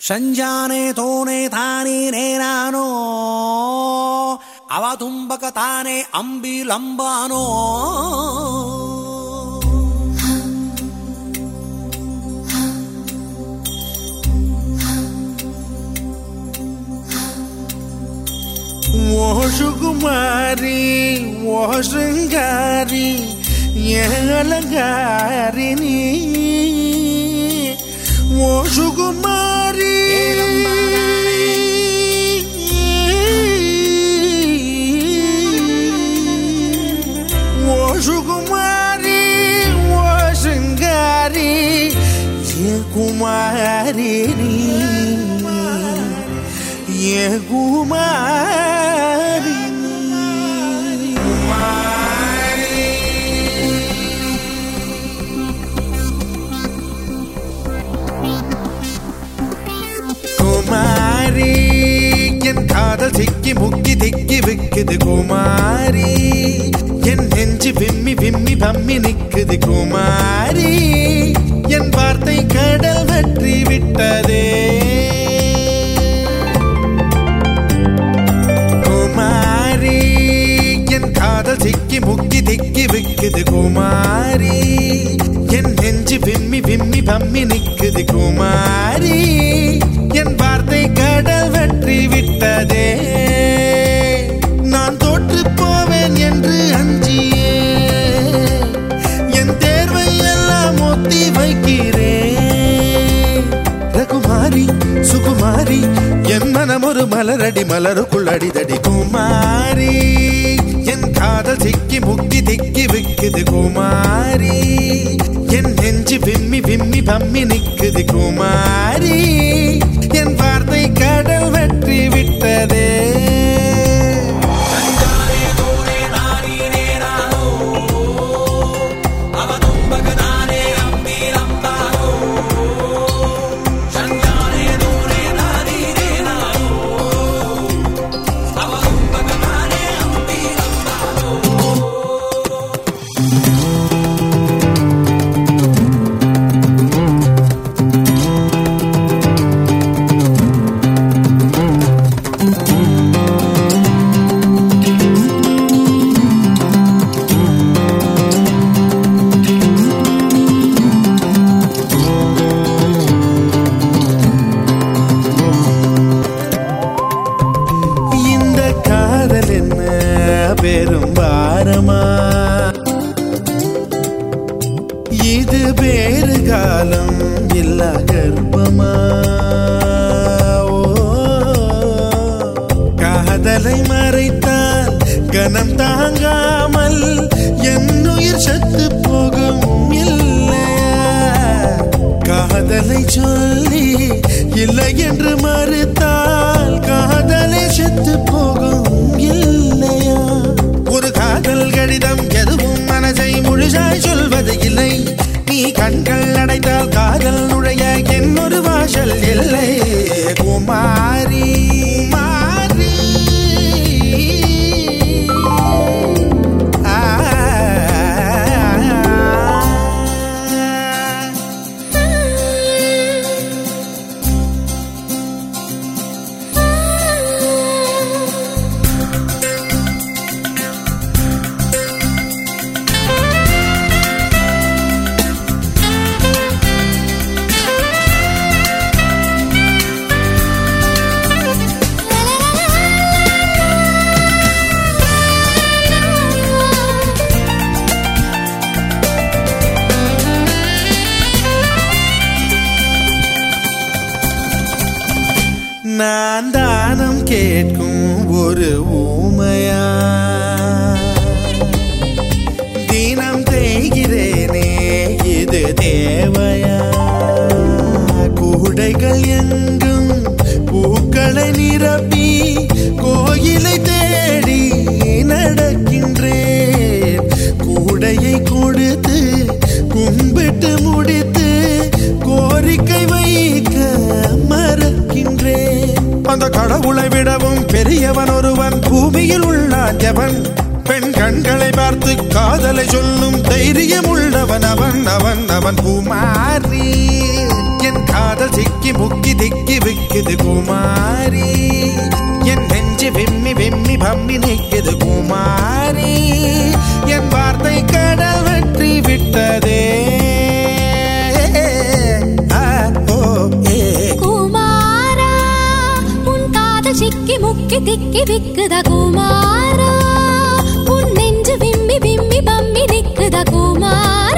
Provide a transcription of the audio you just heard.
ಸಂಜಾನೆ ತೋನೆ ತಾನೇ ನಾನೋ ಅವ ತುಂಬಕ ತಾನೆ ಅಂಬಿಲಂಬಾನೋ ಓ ಸುಕುಮಾರಿ ಓ ಶೃಂಗಾರಿ ಅಲಂಗಾರಿಣಿ ಓ ಸುಕುಮಾರಿ ಓ ಸುಕುಮಾರಿ ಓ ಶೃಂಗಾರಿ ಕುಮಾರಿಣಿ ಕುಮಾರಿ குமாரி என் காதல் சிக்கி முக்கி திக்கி விக்குது குமாரி என் நெஞ்சு விம்மி விம்மி பம்மி நிக்குது குமாரி என் வார்த்தை கடல் வற்றி விட்டதே குமாரி என் காதல் சிக்கி முக்கி திக்கி விக்குது குமாரி என் நெஞ்சு விம்மி விம்மி பம்மி நிக்குது குமாரி என் வார்த்தை கடல் வெற்றி விட்டதே நான் தோற்று போவேன் என்று அஞ்சியே என் தேர்வை எல்லாம் ஒத்தி வைக்கிறேன் ரகுமாரி சுகுமாரி என் மனம் ஒரு மலரடி மலருக்குள் அடிதடி குமாரி என் காதல் சிக்கி முக்கி திக்கி விக்குது குமாரி என் நெஞ்சு விம்மி விம்மி பம்மி நிக்குது குமாரி என் வார்த்தை கடல் வெற்றி விட்டதே பெரும் பாரமா இது வேறு காலம் இல்ல கர்ப்பமா காதலை மறைத்தால் கனம் தாங்காமல் என் உயிர் சத்து போகும் இல்லையா காதலை சொல்லி இல்லை என்று மறுத்தால் காதலை செத்து போகும் இல்லையா ஒரு காதல் கடிதம் எதுவும் மனசை முழுசாய் சொல்வது இல்லை நீ கண்கள் அடைத்தால் காதல் நுழைய என்னொரு வாசல் இல்லை குமாரி மாரி நான் தானம் கேட்கும் ஒரு ஊமையா தினம் தேய்கிறேனே இது தேவையா கூடைகள் எங்கும் பூக்களை நிரப்பி கோயிலை தேடி நடக்கின்றேன் கூடையை கொடுத்து கும்பிட்டு முடித்து கோரிக்கை வைக்க மறக்கின்றேன் அந்த கடவுளை விடவும் பெரியவன் ஒருவன் பூமியில் உள்ளான் எவன் பெண் கண்களை பார்த்து காதலை சொல்லும் தைரியம் உள்ளவன் அவன் அவன் அவன் குமாரி என் காதல் சிக்கி முக்கி திக்கி நிக்குது குமாரி, என் நெஞ்சு விம்மி விம்மி பம்மி நிக்குது குமாரி, என் வார்த்தை கடவற்றி விட்டதே. குமாரா உன் காதல் சிக்கி முக்கி திக்கி விக்குத குமாரா, உன் நெஞ்சு விம்மி விம்மி பம்மி நிக்குத குமாரா.